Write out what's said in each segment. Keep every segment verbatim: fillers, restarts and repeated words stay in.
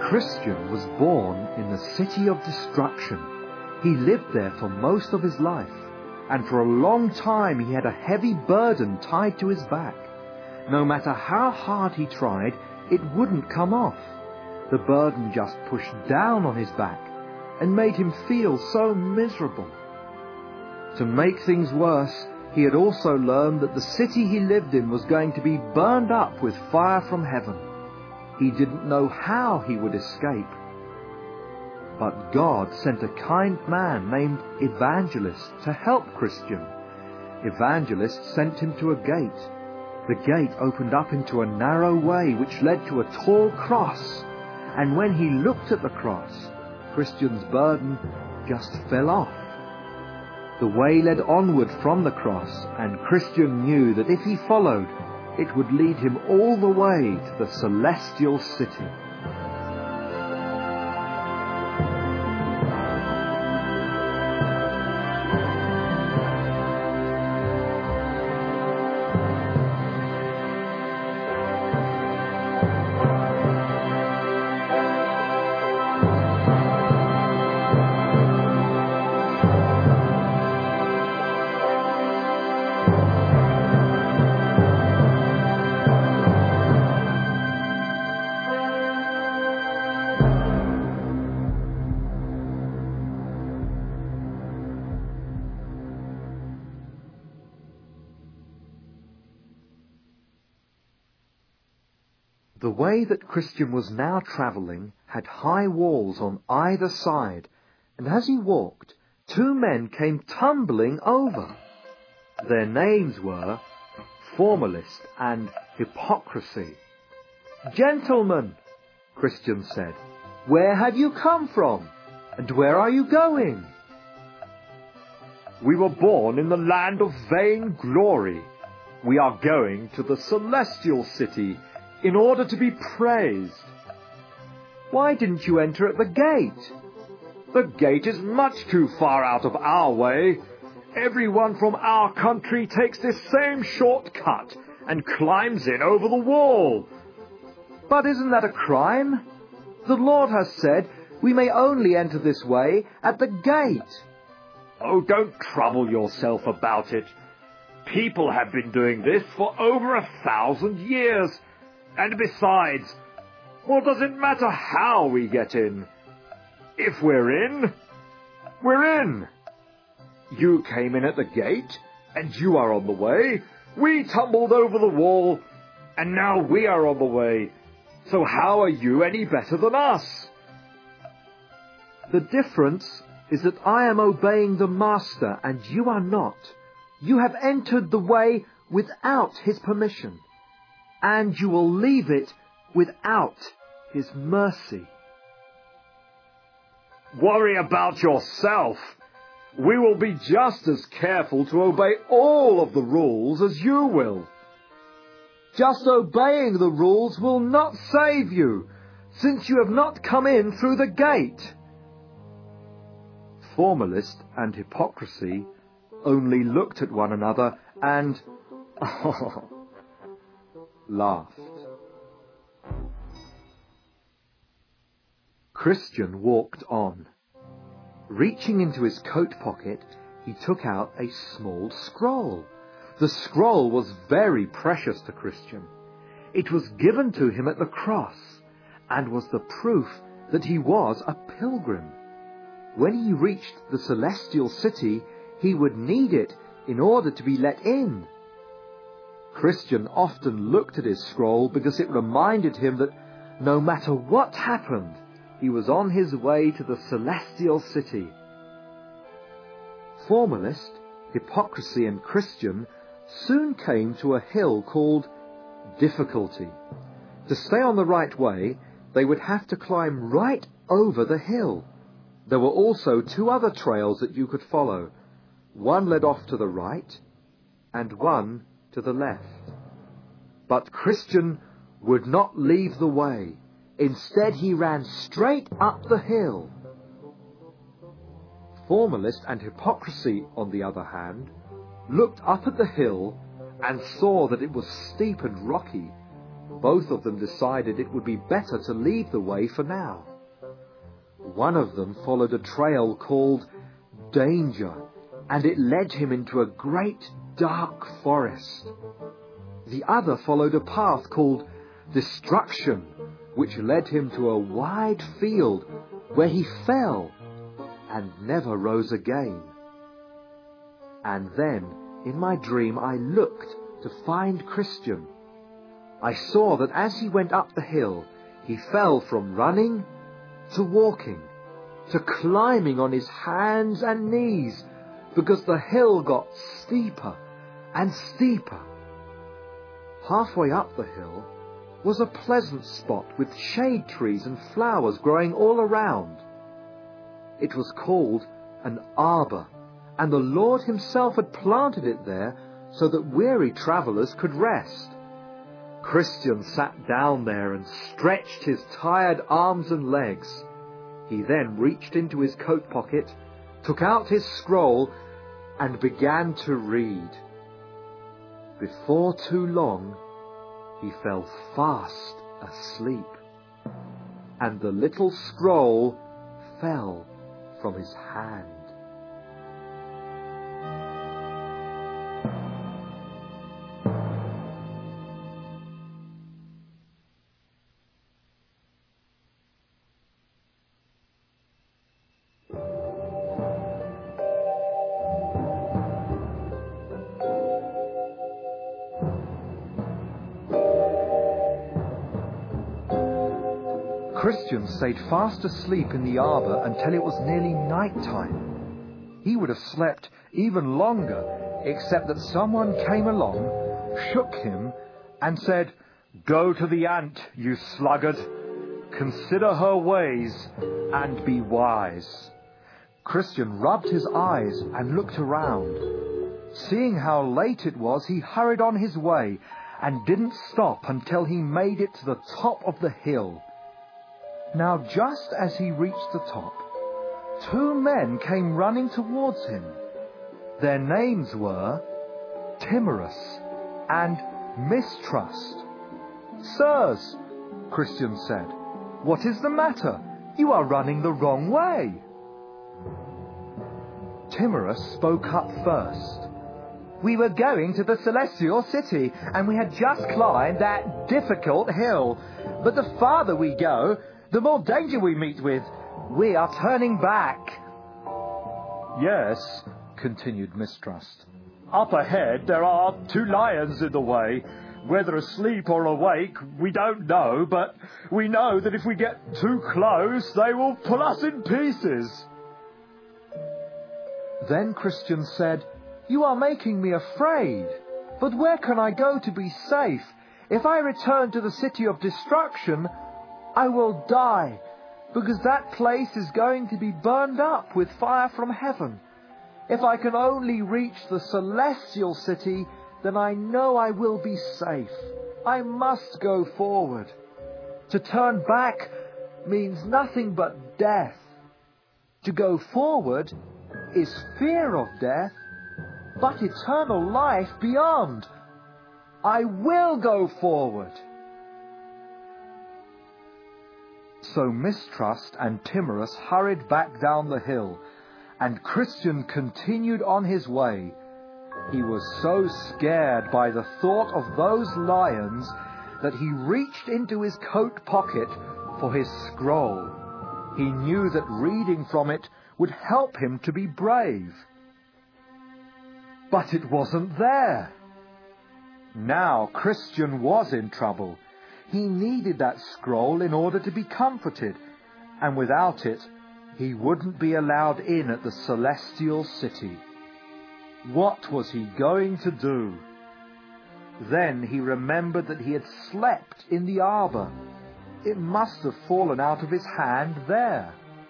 Christian was born in the city of destruction. He lived there for most of his life, and for a long time he had a heavy burden tied to his back. No matter how hard he tried, it wouldn't come off. The burden just pushed down on his back and made him feel so miserable. To make things worse, he had also learned that the city he lived in was going to be burned up with fire from heaven. He didn't know how he would escape. But God sent a kind man named Evangelist to help Christian. Evangelist sent him to a gate. The gate opened up into a narrow way which led to a tall cross, and when he looked at the cross, Christian's burden just fell off. The way led onward from the cross, and Christian knew that if he followed, it would lead him all the way to the celestial city. The way that Christian was now travelling had high walls on either side, and as he walked, two men came tumbling over. Their names were Formalist and Hypocrisy. "Gentlemen," Christian said, "where have you come from, and where are you going?" "We were born in the land of vain glory. We are going to the celestial city in order to be praised." "Why didn't you enter at the gate?" "The gate is much too far out of our way. Everyone from our country takes this same shortcut and climbs in over the wall." "But isn't that a crime? The Lord has said we may only enter this way at the gate." "Oh, don't trouble yourself about it. People have been doing this for over a thousand years. And besides, what does it matter how we get in? If we're in, we're in. You came in at the gate, and you are on the way. We tumbled over the wall, and now we are on the way. So how are you any better than us?" "The difference is that I am obeying the Master, and you are not. You have entered the way without his permission, and you will leave it without his mercy." "Worry about yourself. We will be just as careful to obey all of the rules as you will." "Just obeying the rules will not save you, since you have not come in through the gate." Formalist and Hypocrisy only looked at one another and laughed. Christian walked on. Reaching into his coat pocket, he took out a small scroll. The scroll was very precious to Christian. It was given to him at the cross, and was the proof that he was a pilgrim. When he reached the celestial city, he would need it in order to be let in. Christian often looked at his scroll because it reminded him that no matter what happened, he was on his way to the celestial city. Formalist, Hypocrisy, and Christian soon came to a hill called Difficulty. To stay on the right way, they would have to climb right over the hill. There were also two other trails that you could follow. One led off to the right, and one to the left. But Christian would not leave the way. Instead, he ran straight up the hill. Formalist and Hypocrisy, on the other hand, looked up at the hill and saw that it was steep and rocky. Both of them decided it would be better to leave the way for now. One of them followed a trail called Danger, and it led him into a great dark forest. The other followed a path called Destruction, which led him to a wide field where he fell and never rose again. And then, in my dream, I looked to find Christian. I saw that as he went up the hill, he fell from running to walking, to climbing on his hands and knees, because the hill got steeper and steeper. Halfway up the hill was a pleasant spot with shade trees and flowers growing all around. It was called an arbor, and the Lord himself had planted it there so that weary travellers could rest. Christian sat down there and stretched his tired arms and legs. He then reached into his coat pocket, took out his scroll, and began to read. Before too long, he fell fast asleep, and the little scroll fell from his hand. Christian stayed fast asleep in the arbor until it was nearly night time. He would have slept even longer, except that someone came along, shook him, and said, "Go to the ant, you sluggard. Consider her ways and be wise." Christian rubbed his eyes and looked around. Seeing how late it was, he hurried on his way and didn't stop until he made it to the top of the hill. Now, just as he reached the top, two men came running towards him. Their names were Timorous and Mistrust. "Sirs," Christian said, "what is the matter? You are running the wrong way." Timorous spoke up first. "We were going to the Celestial City, and we had just climbed that difficult hill. But the farther we go, the more danger we meet with. We are turning back." "Yes," continued Mistrust. "Up ahead there are two lions in the way. Whether asleep or awake, we don't know, but we know that if we get too close, they will pull us in pieces." Then Christian said, "You are making me afraid. But where can I go to be safe? If I return to the City of Destruction, I will die, because that place is going to be burned up with fire from heaven. If I can only reach the Celestial City, then I know I will be safe. I must go forward. To turn back means nothing but death. To go forward is fear of death, but eternal life beyond. I will go forward." So Mistrust and Timorous hurried back down the hill, and Christian continued on his way. He was so scared by the thought of those lions that he reached into his coat pocket for his scroll. He knew that reading from it would help him to be brave. But it wasn't there. Now Christian was in trouble. He needed that scroll in order to be comforted, and without it, he wouldn't be allowed in at the Celestial City. What was he going to do? Then he remembered that he had slept in the arbor. It must have fallen out of his hand there.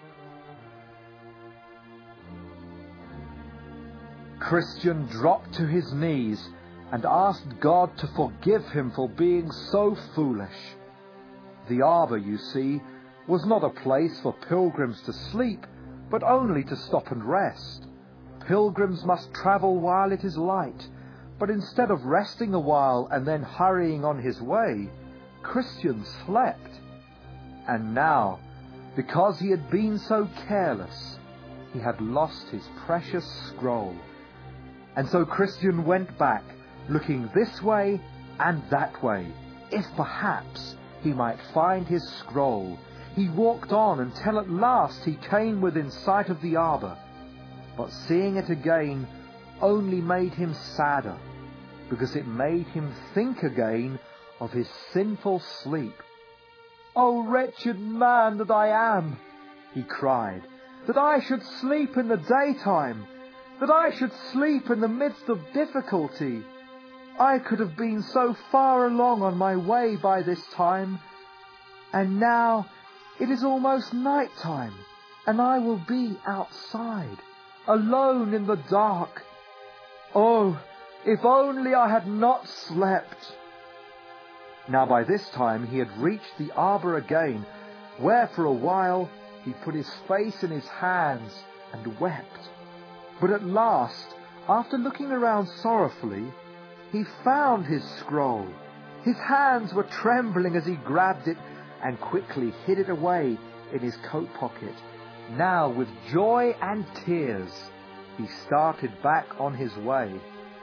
Christian dropped to his knees and asked God to forgive him for being so foolish. The arbor, you see, was not a place for pilgrims to sleep, but only to stop and rest. Pilgrims must travel while it is light, but instead of resting a while and then hurrying on his way, Christian slept. And now, because he had been so careless, he had lost his precious scroll. And so Christian went back, looking this way and that way, if perhaps he might find his scroll. He walked on until at last he came within sight of the arbour. But seeing it again only made him sadder, because it made him think again of his sinful sleep. "O wretched man that I am," he cried, "that I should sleep in the daytime, that I should sleep in the midst of difficulty. I could have been so far along on my way by this time, and now it is almost night time, and I will be outside, alone in the dark. Oh, if only I had not slept." Now by this time he had reached the arbour again, where for a while he put his face in his hands and wept. But at last, after looking around sorrowfully, he found his scroll. His hands were trembling as he grabbed it and quickly hid it away in his coat pocket. Now, with joy and tears, he started back on his way.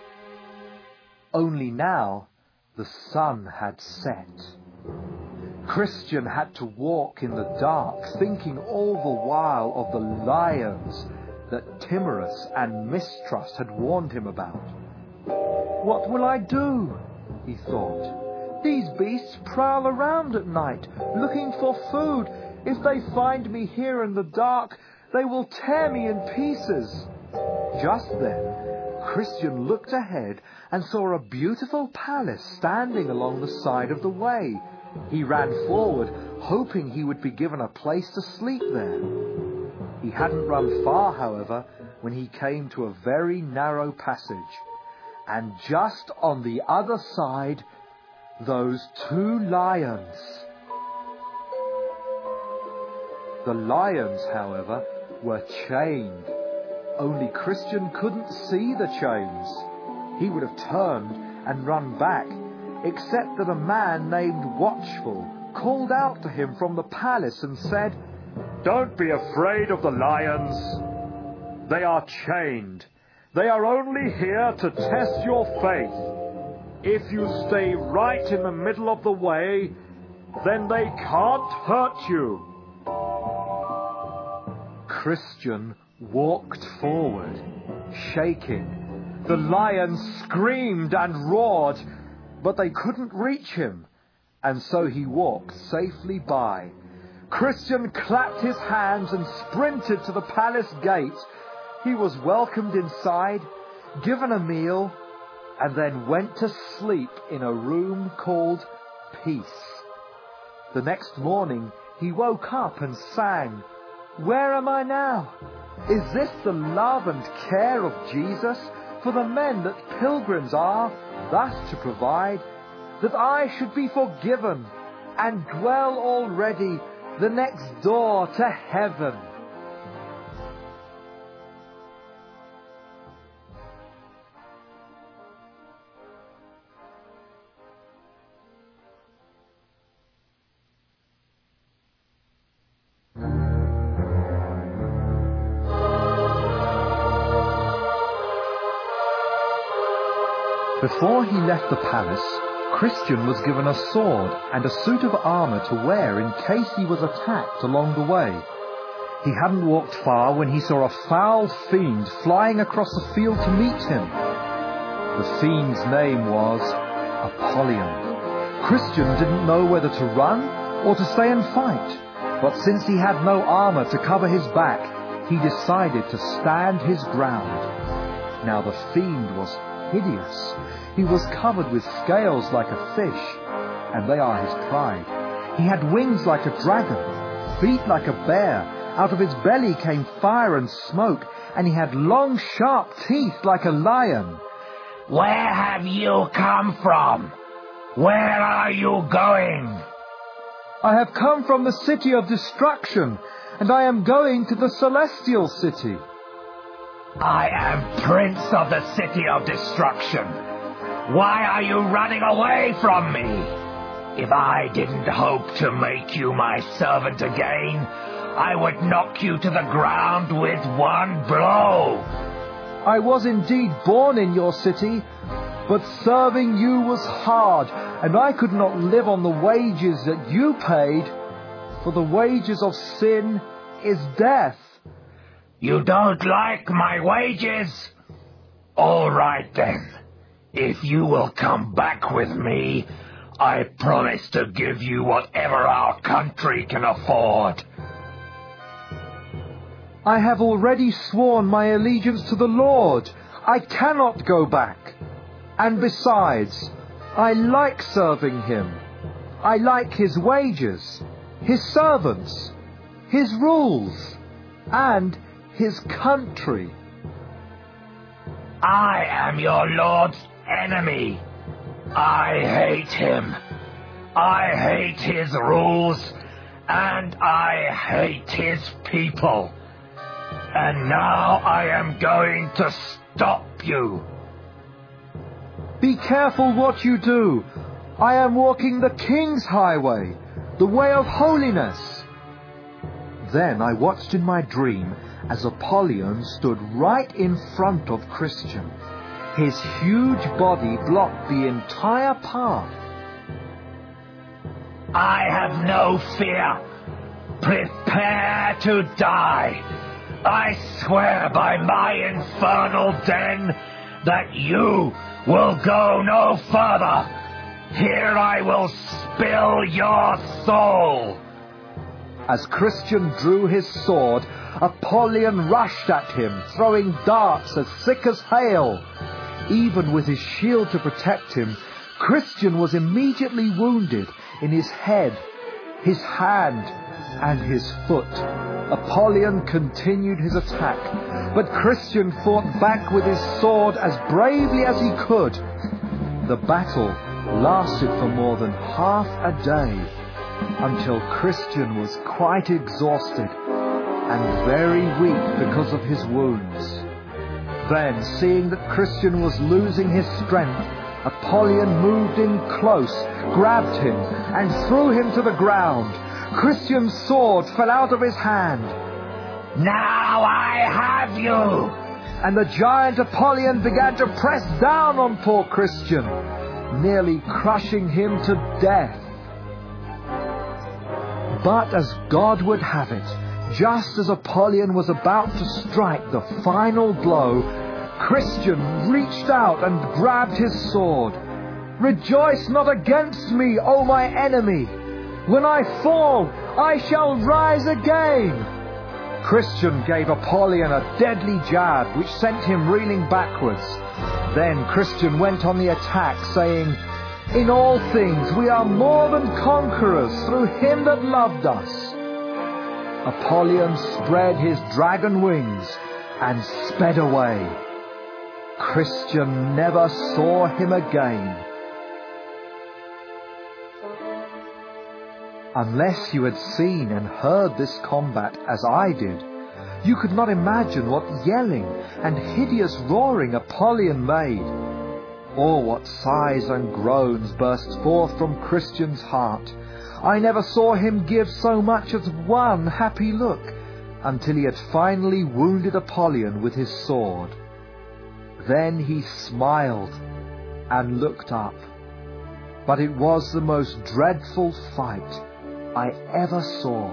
Only now the sun had set. Christian had to walk in the dark, thinking all the while of the lions that Timorous and Mistrust had warned him about. "What will I do?" he thought. "These beasts prowl around at night, looking for food. If they find me here in the dark, they will tear me in pieces." Just then, Christian looked ahead and saw a beautiful palace standing along the side of the way. He ran forward, hoping he would be given a place to sleep there. He hadn't run far, however, when he came to a very narrow passage. And just on the other side, those two lions. The lions, however, were chained. Only Christian couldn't see the chains. He would have turned and run back, except that a man named Watchful called out to him from the palace and said, "Don't be afraid of the lions. They are chained. They are only here to test your faith. If you stay right in the middle of the way, then they can't hurt you." Christian walked forward, shaking. The lions screamed and roared, but they couldn't reach him, and so he walked safely by. Christian clapped his hands and sprinted to the palace gate. He was welcomed inside, given a meal, and then went to sleep in a room called Peace. The next morning he woke up and sang, "Where am I now? Is this the love and care of Jesus for the men that pilgrims are, thus to provide, that I should be forgiven and dwell already the next door to heaven?" Before he left the palace, Christian was given a sword and a suit of armour to wear in case he was attacked along the way. He hadn't walked far when he saw a foul fiend flying across the field to meet him. The fiend's name was Apollyon. Christian didn't know whether to run or to stay and fight, but since he had no armour to cover his back, he decided to stand his ground. Now the fiend was hideous. He was covered with scales like a fish, and they are his pride. He had wings like a dragon, feet like a bear. Out of his belly came fire and smoke, and he had long, sharp teeth like a lion. "Where have you come from? Where are you going?" "I have come from the city of destruction, and I am going to the celestial city." "I am Prince of the City of Destruction. Why are you running away from me?" If I didn't hope to make you my servant again, I would knock you to the ground with one blow. I was indeed born in your city, but serving you was hard, and I could not live on the wages that you paid, for the wages of sin is death. You don't like my wages? All right then. If you will come back with me, I promise to give you whatever our country can afford. I have already sworn my allegiance to the Lord. I cannot go back. And besides, I like serving him. I like his wages, his servants, his rules, and his country. I am your Lord's enemy. I hate him. I hate his rules, and I hate his people. And now I am going to stop you. Be careful what you do. I am walking the King's highway, the way of holiness. Then I watched in my dream as Apollyon stood right in front of Christian. His huge body blocked the entire path. I have no fear. Prepare to die. I swear by my infernal den that you will go no further. Here I will spill your soul. As Christian drew his sword, Apollyon rushed at him, throwing darts as thick as hail. Even with his shield to protect him, Christian was immediately wounded in his head, his hand, and his foot. Apollyon continued his attack, but Christian fought back with his sword as bravely as he could. The battle lasted for more than half a day, until Christian was quite exhausted and very weak because of his wounds. Then, seeing that Christian was losing his strength, Apollyon moved in close, grabbed him, and threw him to the ground. Christian's sword fell out of his hand. Now I have you! And the giant Apollyon began to press down on poor Christian, nearly crushing him to death. But as God would have it, just as Apollyon was about to strike the final blow, Christian reached out and grabbed his sword. "Rejoice not against me, O my enemy! When I fall, I shall rise again!" Christian gave Apollyon a deadly jab, which sent him reeling backwards. Then Christian went on the attack, saying, "In all things we are more than conquerors through him that loved us." Apollyon spread his dragon wings and sped away. Christian never saw him again. Unless you had seen and heard this combat as I did, you could not imagine what yelling and hideous roaring Apollyon made, or what sighs and groans burst forth from Christian's heart. I never saw him give so much as one happy look, until he had finally wounded Apollyon with his sword. Then he smiled and looked up. But it was the most dreadful fight I ever saw.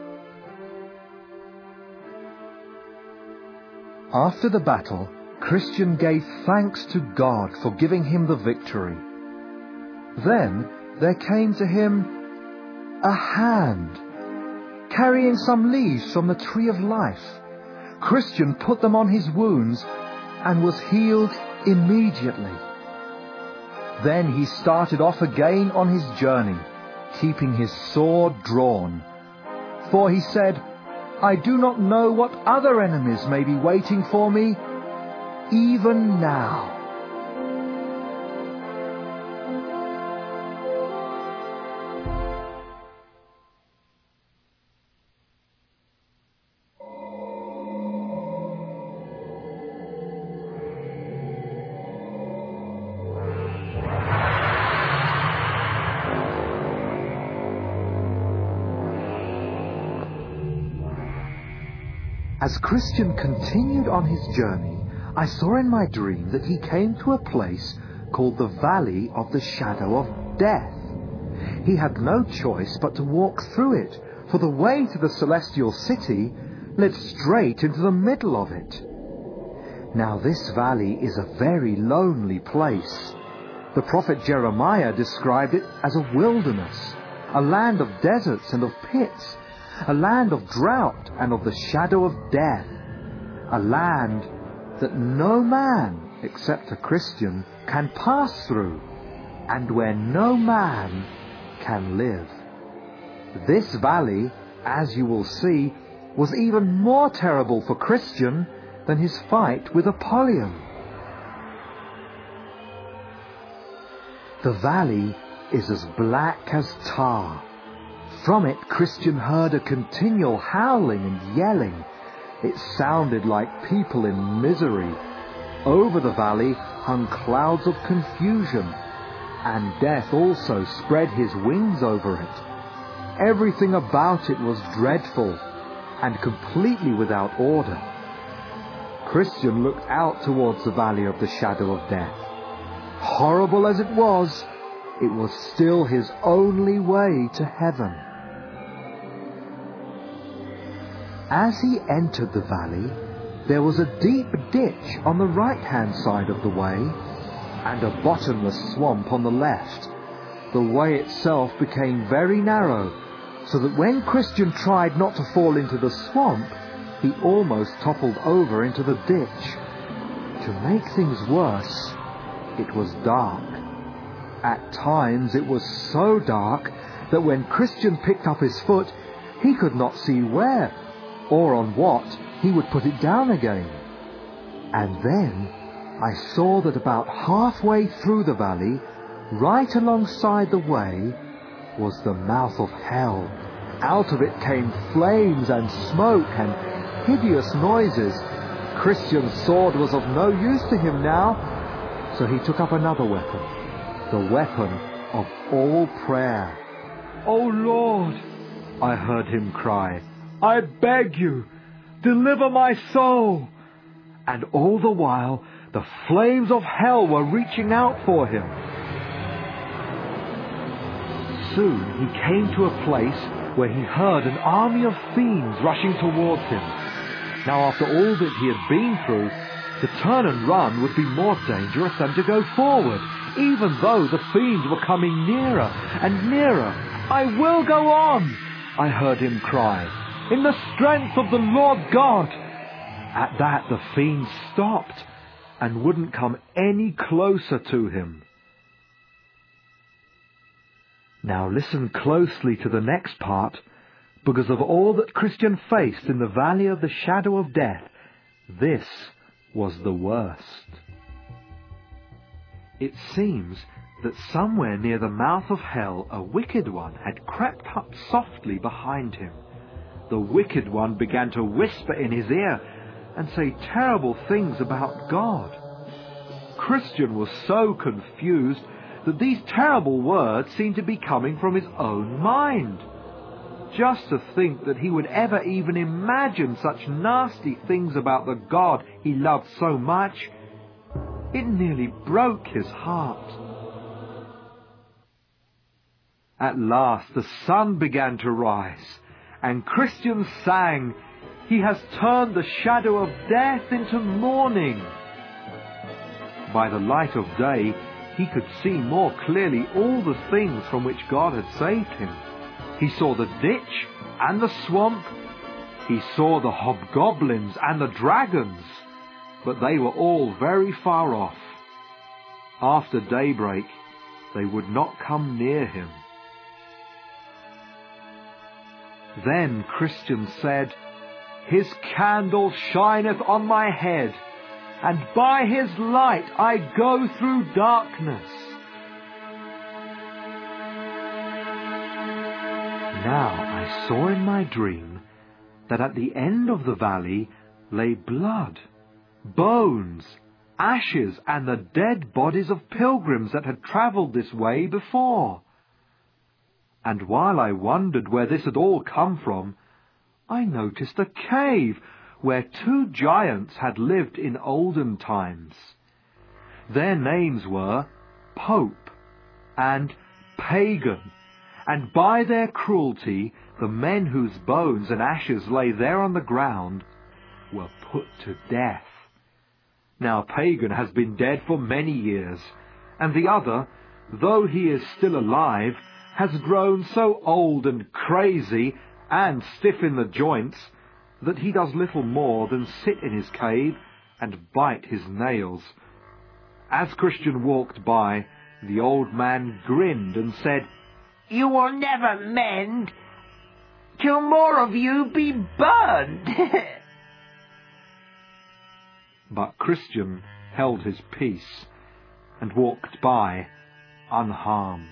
After the battle, Christian gave thanks to God for giving him the victory. Then there came to him a hand, carrying some leaves from the tree of life. Christian put them on his wounds and was healed immediately. Then he started off again on his journey, keeping his sword drawn. For he said, "I do not know what other enemies may be waiting for me, even now." As Christian continued on his journey, I saw in my dream that he came to a place called the Valley of the Shadow of Death. He had no choice but to walk through it, for the way to the celestial city led straight into the middle of it. Now this valley is a very lonely place. The prophet Jeremiah described it as a wilderness, a land of deserts and of pits, a land of drought and of the shadow of death, a land that no man, except a Christian, can pass through, and where no man can live. This valley, as you will see, was even more terrible for Christian than his fight with Apollyon. The valley is as black as tar. From it, Christian heard a continual howling and yelling. It sounded like people in misery. Over the valley hung clouds of confusion, and death also spread his wings over it. Everything about it was dreadful and completely without order. Christian looked out towards the valley of the shadow of death. Horrible as it was, it was still his only way to heaven. As he entered the valley, there was a deep ditch on the right-hand side of the way, and a bottomless swamp on the left. The way itself became very narrow, so that when Christian tried not to fall into the swamp, he almost toppled over into the ditch. To make things worse, it was dark. At times it was so dark that when Christian picked up his foot, he could not see where or on what he would put it down again. And then I saw that about halfway through the valley, right alongside the way, was the mouth of hell. Out of it came flames and smoke and hideous noises. Christian's sword was of no use to him now, so he took up another weapon, the weapon of all prayer. "O Lord," I heard him cry, "I beg you, deliver my soul." And all the while, the flames of hell were reaching out for him. Soon he came to a place where he heard an army of fiends rushing towards him. Now, after all that he had been through, to turn and run would be more dangerous than to go forward, even though the fiends were coming nearer and nearer. "I will go on," I heard him cry, "in the strength of the Lord God." At that the fiends stopped and wouldn't come any closer to him. Now listen closely to the next part, because of all that Christian faced in the valley of the shadow of death, this was the worst. It seems that somewhere near the mouth of hell a wicked one had crept up softly behind him. The wicked one began to whisper in his ear and say terrible things about God. Christian was so confused that these terrible words seemed to be coming from his own mind. Just to think that he would ever even imagine such nasty things about the God he loved so much, it nearly broke his heart. At last the sun began to rise, and Christian sang, "He has turned the shadow of death into morning." By the light of day, he could see more clearly all the things from which God had saved him. He saw the ditch and the swamp. He saw the hobgoblins and the dragons, but they were all very far off. After daybreak, they would not come near him. Then Christian said, "His candle shineth on my head, and by his light I go through darkness." Now I saw in my dream that at the end of the valley lay blood, bones, ashes, and the dead bodies of pilgrims that had travelled this way before. And while I wondered where this had all come from, I noticed a cave where two giants had lived in olden times. Their names were Pope and Pagan, and by their cruelty the men whose bones and ashes lay there on the ground were put to death. Now Pagan has been dead for many years, and the other, though he is still alive, has grown so old and crazy and stiff in the joints that he does little more than sit in his cave and bite his nails. As Christian walked by, the old man grinned and said, "You will never mend till more of you be burned." But Christian held his peace and walked by unharmed.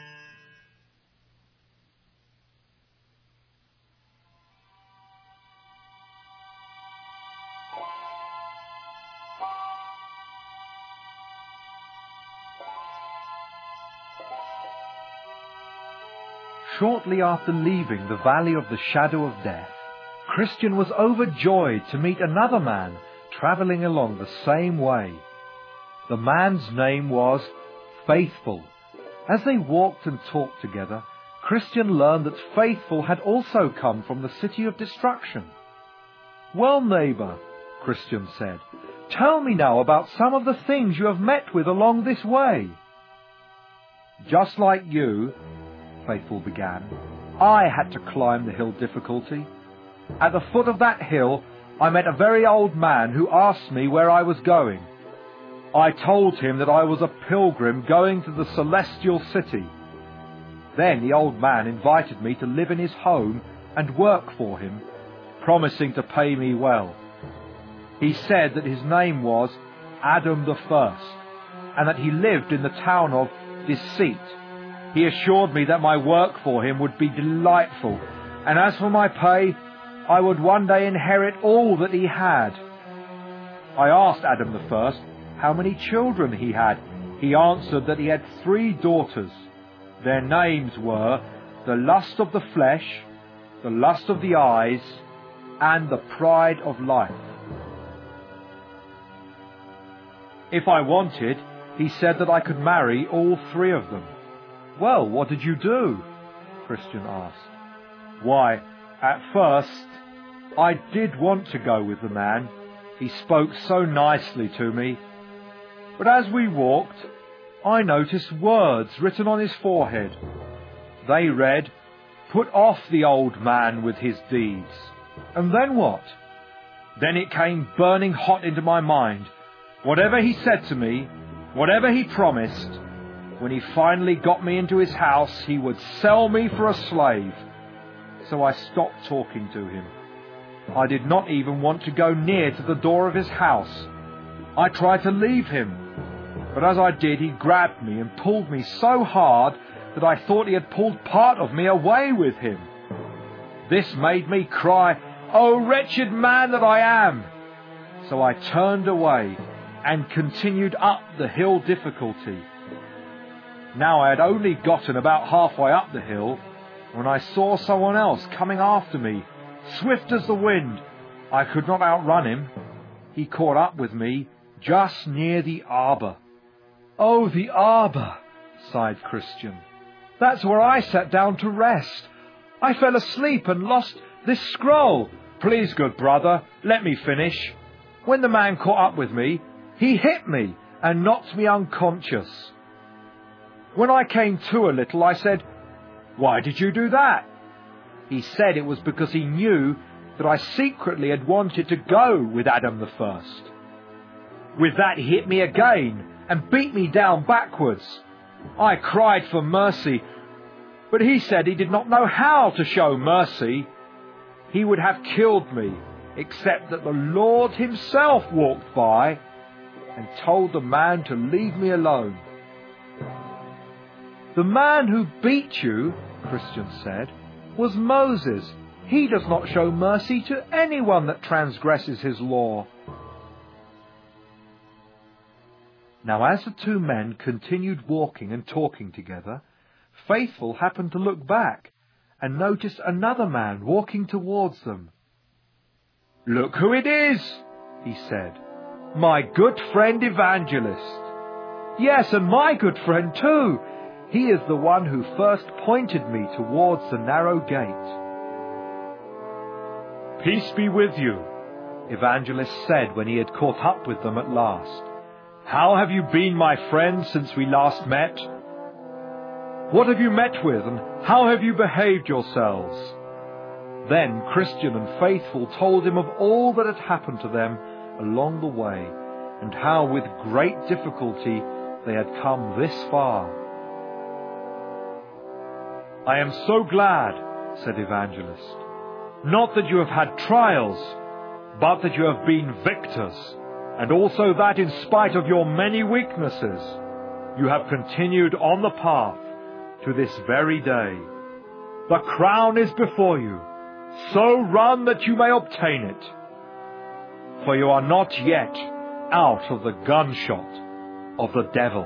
Shortly after leaving the Valley of the Shadow of Death, Christian was overjoyed to meet another man travelling along the same way. The man's name was Faithful. As they walked and talked together, Christian learned that Faithful had also come from the City of Destruction. "Well, neighbour," Christian said, "tell me now about some of the things you have met with along this way." "Just like you," Faithful began, "I had to climb the hill Difficulty. At the foot of that hill, I met a very old man who asked me where I was going. I told him that I was a pilgrim going to the Celestial City. Then the old man invited me to live in his home and work for him, promising to pay me well. He said that his name was Adam the First, and that he lived in the town of Deceit. He assured me that my work for him would be delightful, and as for my pay, I would one day inherit all that he had. I asked Adam the First how many children he had. He answered that he had three daughters. Their names were the lust of the flesh, the lust of the eyes, and the pride of life. If I wanted, he said that I could marry all three of them." "Well, what did you do?" Christian asked. "Why, at first, I did want to go with the man. He spoke so nicely to me. But as we walked, I noticed words written on his forehead. They read, 'Put off the old man with his deeds.' And then what? Then it came burning hot into my mind. Whatever he said to me, whatever he promised, when he finally got me into his house, he would sell me for a slave. So I stopped talking to him. I did not even want to go near to the door of his house. I tried to leave him, but as I did, he grabbed me and pulled me so hard that I thought he had pulled part of me away with him. This made me cry, 'Oh, wretched man that I am!' So I turned away and continued up the hill Difficulty. Now I had only gotten about halfway up the hill when I saw someone else coming after me, swift as the wind. I could not outrun him. He caught up with me just near the arbour." "Oh, the arbour," sighed Christian. "That's where I sat down to rest. I fell asleep and lost this scroll." "Please, good brother, let me finish. When the man caught up with me, he hit me and knocked me unconscious. When I came to a little, I said, 'Why did you do that?' He said it was because he knew that I secretly had wanted to go with Adam the First. With that, he hit me again and beat me down backwards. I cried for mercy, but he said he did not know how to show mercy. He would have killed me, except that the Lord himself walked by and told the man to leave me alone." "The man who beat you," Christian said, "was Moses. He does not show mercy to anyone that transgresses his law." Now as the two men continued walking and talking together, Faithful happened to look back and noticed another man walking towards them. "Look who it is," he said. "My good friend Evangelist. Yes, and my good friend too. He is the one who first pointed me towards the narrow gate." "Peace be with you," Evangelist said when he had caught up with them at last. "How have you been, my friends, since we last met? What have you met with, and how have you behaved yourselves?" Then Christian and Faithful told him of all that had happened to them along the way, and how with great difficulty they had come this far. "I am so glad," said Evangelist, "not that you have had trials, but that you have been victors, and also that in spite of your many weaknesses, you have continued on the path to this very day. The crown is before you, so run that you may obtain it, for you are not yet out of the gunshot of the devil."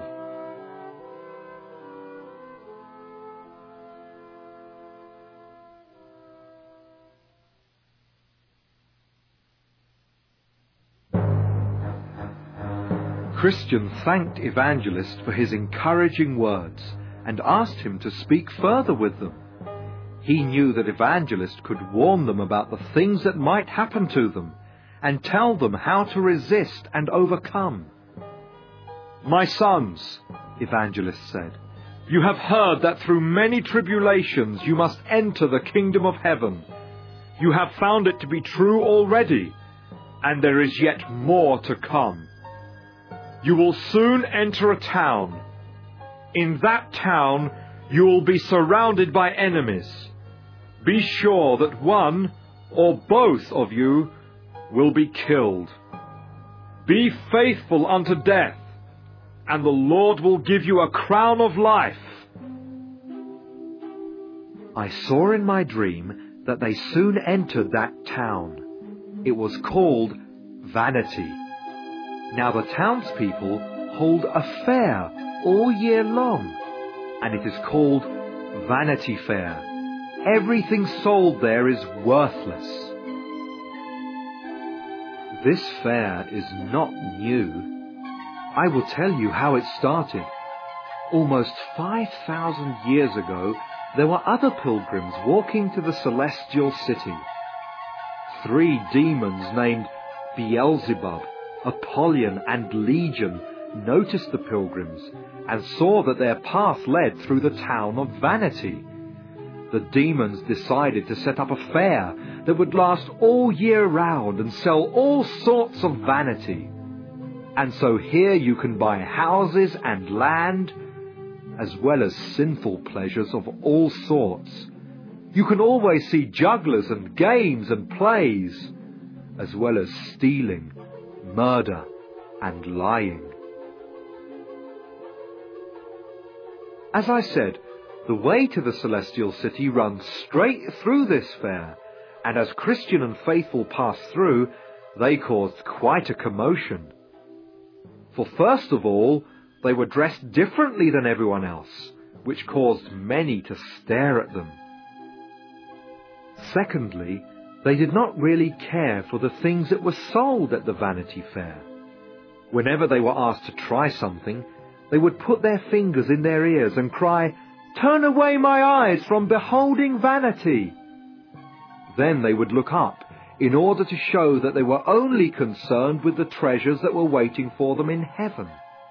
Christian thanked Evangelist for his encouraging words and asked him to speak further with them. He knew that Evangelist could warn them about the things that might happen to them and tell them how to resist and overcome. "My sons," Evangelist said, "you have heard that through many tribulations you must enter the kingdom of heaven. You have found it to be true already, and there is yet more to come. You will soon enter a town. In that town you will be surrounded by enemies. Be sure that one or both of you will be killed. Be faithful unto death, and the Lord will give you a crown of life." I saw in my dream that they soon entered that town. It was called Vanity. Now the townspeople hold a fair all year long, and it is called Vanity Fair. Everything sold there is worthless. This fair is not new. I will tell you how it started. Almost five thousand years ago, there were other pilgrims walking to the celestial city. Three demons named Beelzebub, Apollyon, and Legion noticed the pilgrims and saw that their path led through the town of Vanity. The demons decided to set up a fair that would last all year round and sell all sorts of vanity. And so here you can buy houses and land, as well as sinful pleasures of all sorts. You can always see jugglers and games and plays, as well as stealing, murder, and lying. As I said, the way to the celestial city runs straight through this fair, and as Christian and Faithful passed through, they caused quite a commotion. For first of all, they were dressed differently than everyone else, which caused many to stare at them. Secondly, they did not really care for the things that were sold at the Vanity Fair. Whenever they were asked to try something, they would put their fingers in their ears and cry, "Turn away my eyes from beholding vanity." Then they would look up in order to show that they were only concerned with the treasures that were waiting for them in heaven.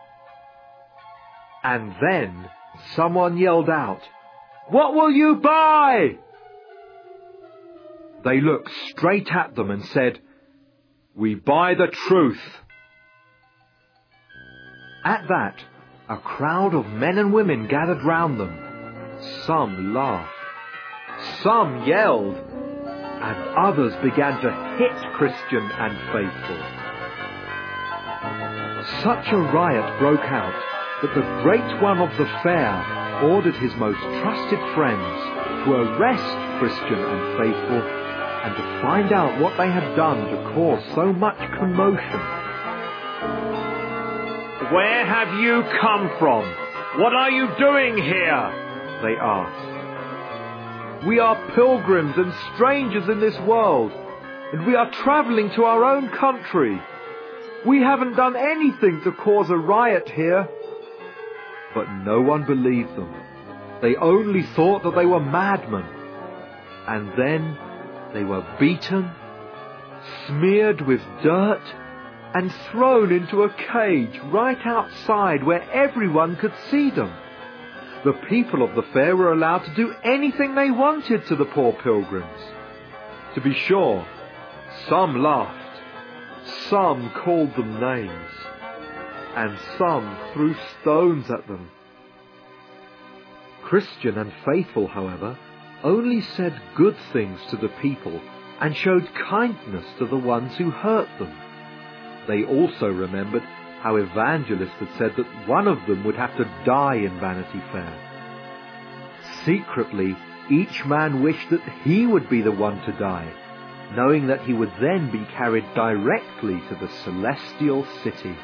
And then someone yelled out, "What will you buy?" They looked straight at them and said, "We buy the truth." At that, a crowd of men and women gathered round them. Some laughed, some yelled, and others began to hit Christian and Faithful. Such a riot broke out that the great one of the fair ordered his most trusted friends to arrest Christian and Faithful and to find out what they had done to cause so much commotion. "Where have you come from? What are you doing here?" they asked. "We are pilgrims and strangers in this world," and we are travelling to our own country. We haven't done anything to cause a riot here." But no one believed them. They only thought that they were madmen. And then they were beaten, smeared with dirt, and thrown into a cage right outside where everyone could see them. The people of the fair were allowed to do anything they wanted to the poor pilgrims. To be sure, some laughed, some called them names, and some threw stones at them. Christian and Faithful, however, only said good things to the people and showed kindness to the ones who hurt them. They also remembered how Evangelist had said that one of them would have to die in Vanity Fair. Secretly, each man wished that he would be the one to die, knowing that he would then be carried directly to the celestial city.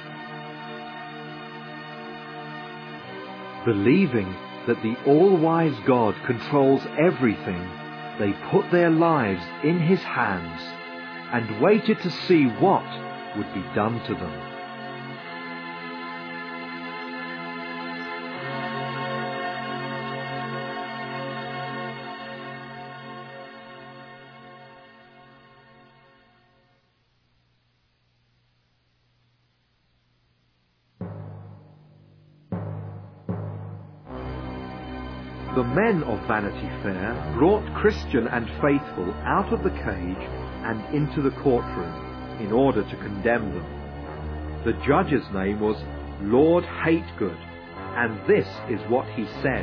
Believing that the all-wise God controls everything, they put their lives in his hands and waited to see what would be done to them. The men of Vanity Fair brought Christian and Faithful out of the cage and into the courtroom in order to condemn them. The judge's name was Lord Hategood, and this is what he said.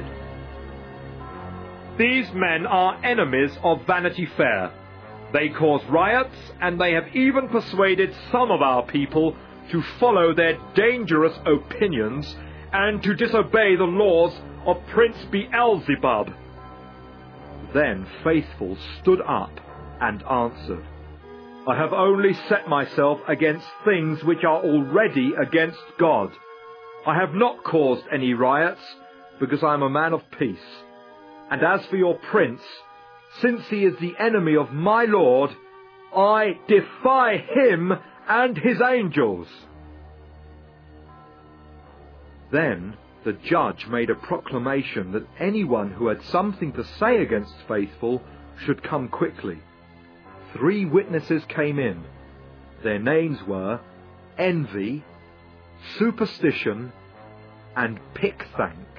"These men are enemies of Vanity Fair. They cause riots, and they have even persuaded some of our people to follow their dangerous opinions and to disobey the laws of Prince Beelzebub." Then Faithful stood up and answered, "I have only set myself against things which are already against God. I have not caused any riots, because I am a man of peace. And as for your prince, since he is the enemy of my Lord, I defy him and his angels." Then the judge made a proclamation that anyone who had something to say against Faithful should come quickly. Three witnesses came in. Their names were Envy, Superstition, and Pickthank.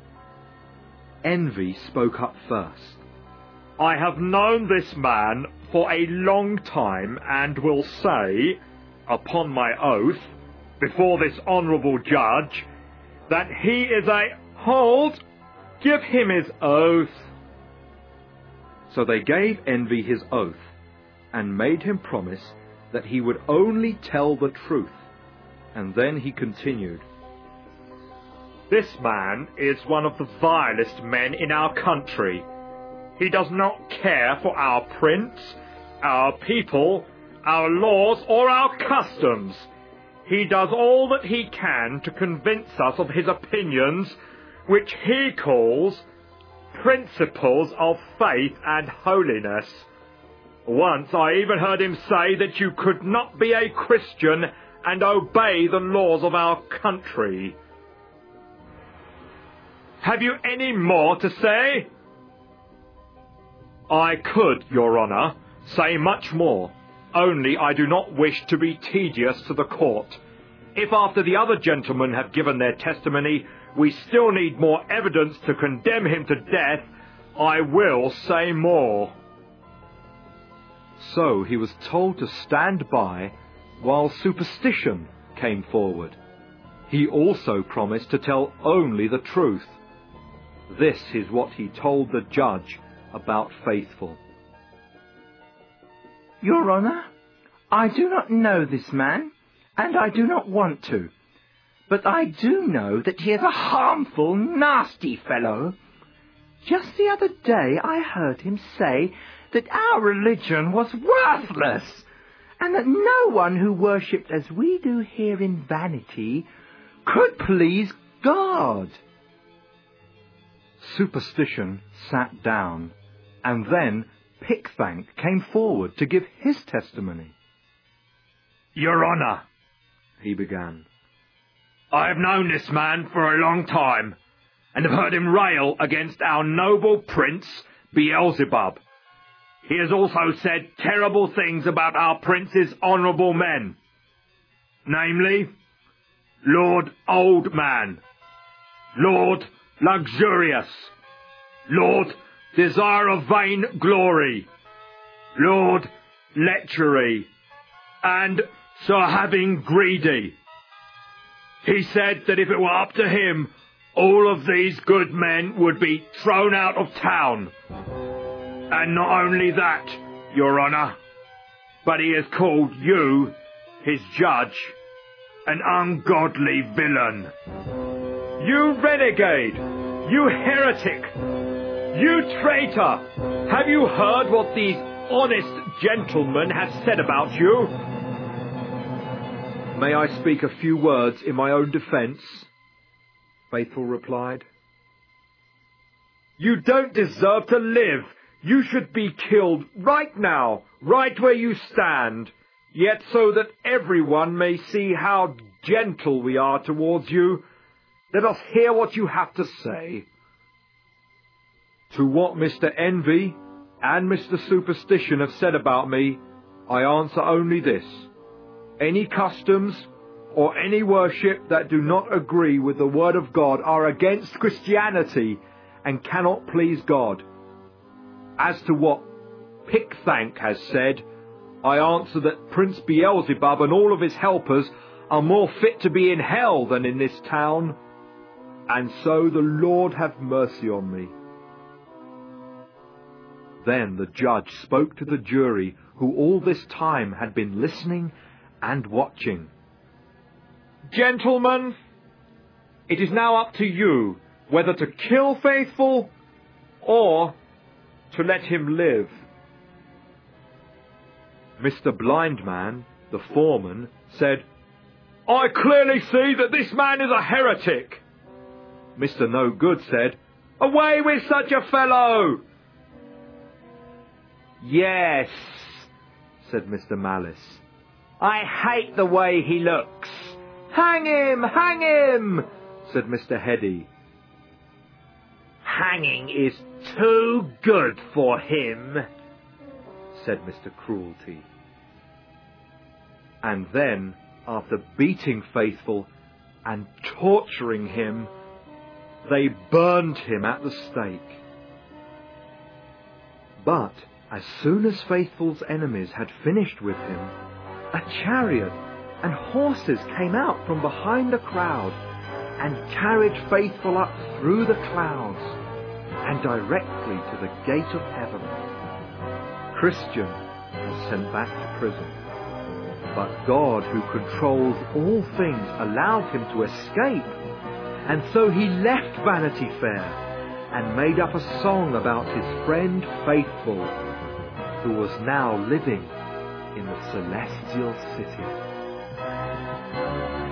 Envy spoke up first. "I have known this man for a long time, and will say, upon my oath, before this honourable judge, that he is a—" "Hold! Give him his oath." So they gave Envy his oath, and made him promise that he would only tell the truth. And then he continued, "This man is one of the vilest men in our country. He does not care for our prince, our people, our laws, or our customs. He does all that he can to convince us of his opinions, which he calls principles of faith and holiness. Once I even heard him say that you could not be a Christian and obey the laws of our country. Have you any more to say?" "I could, Your Honour, say much more. Only I do not wish to be tedious to the court. If after the other gentlemen have given their testimony, we still need more evidence to condemn him to death, I will say more." So he was told to stand by while Superstition came forward. He also promised to tell only the truth. This is what he told the judge about Faithful. "Your Honour, I do not know this man, and I do not want to. But I do know that he is a harmful, nasty fellow. Just the other day I heard him say that our religion was worthless, and that no one who worshipped as we do here in Vanity could please God." Superstition sat down, and then Pickthank came forward to give his testimony. Your Honour, he began, I have known this man for a long time, and have heard him rail against our noble prince Beelzebub. He has also said terrible things about our prince's honourable men, namely, Lord Oldman, Lord Luxurious, Lord Desire of Vain Glory, Lord Lechery, and Sir Having Greedy. He said that if it were up to him, all of these good men would be thrown out of town. And not only that, Your Honour, but he has called you, his judge, an ungodly villain. You renegade! You heretic! You traitor! Have you heard what these honest gentlemen have said about you? May I speak a few words in my own defence? Faithful replied. You don't deserve to live. You should be killed right now, right where you stand, yet so that everyone may see how gentle we are towards you. Let us hear what you have to say. To what Mister Envy and Mister Superstition have said about me, I answer only this. Any customs or any worship that do not agree with the word of God are against Christianity and cannot please God. As to what Pickthank has said, I answer that Prince Beelzebub and all of his helpers are more fit to be in hell than in this town, and so the Lord have mercy on me. Then the judge spoke to the jury, who all this time had been listening and watching. Gentlemen, it is now up to you whether to kill Faithful or to let him live. Mister Blindman, the foreman, said, I clearly see that this man is a heretic. Mister No Good said, Away with such a fellow! Yes, said Mister Malice. I hate the way he looks. Hang him! Hang him! said Mister Heady. Hanging is too good for him, said Mister Cruelty. And then, after beating Faithful and torturing him, they burned him at the stake. But as soon as Faithful's enemies had finished with him, a chariot and horses came out from behind the crowd and carried Faithful up through the clouds and directly to the gate of heaven. Christian was sent back to prison, but God, who controls all things, allowed him to escape, and so he left Vanity Fair and made up a song about his friend Faithful, who was now living in the Celestial City.